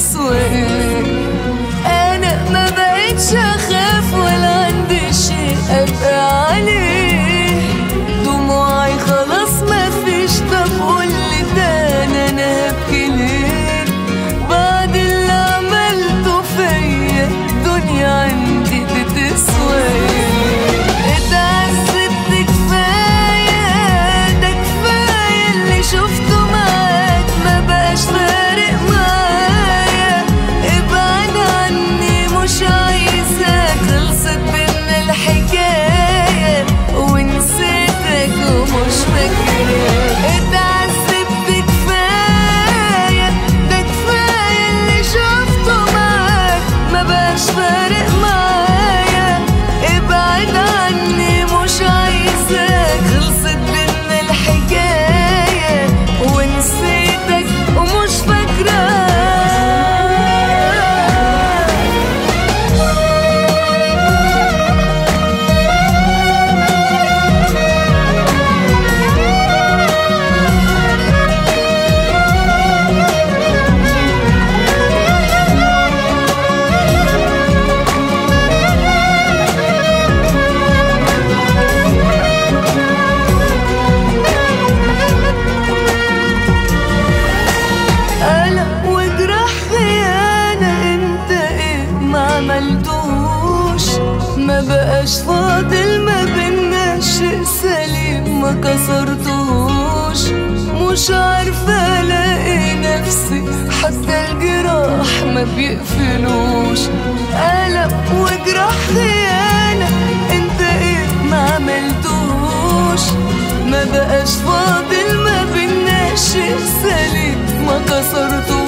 تسوى ايه. انا ما بقتش اخاف ولا عندي شيء ابقى عليه، دموعي خلاص ما فيش. طب قولي تاني انا هبكي ليه بعد اللي عملته فيا؟ الدنيا عندي تسوى ايه. اتعذبت كفاية، ده كفاية اللي شفته معاك، ما بقاش فارق معايا. ابعد عني مش عايزاك، خلصت بينا الحكاية ونسيتك ومش فاكراك. اتعذبت كفاية، ده كفاية اللي شفته معاك، ما بقاش فارق معايا. ابعد عني مش عايزاك، خلصت بينا الحكاية ونسيتك ومش فاكراك. قلق وجرح خيانة، انت ايه ما عملتوش؟ ما بقاش فاضل ما بينا شيء سليم ما كسرتوش. مش عارفة الاقي نفسي، حتى الجراح ما بيقفلوش. قلق وجرح خيانة، انت ايه ما عملتوش؟ ما بقاش فاضل ما بينا شيء سليم ما كسرتوش.